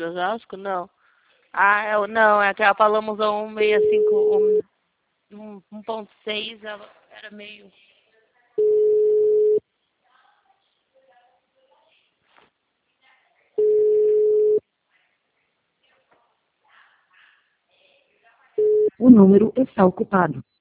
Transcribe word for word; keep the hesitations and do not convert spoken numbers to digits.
de Osasco? Não. Ah, é, o- não, é que a Paloma usou um sessenta e cinco, um, um, um ponto seis, ela era meio... O número está ocupado.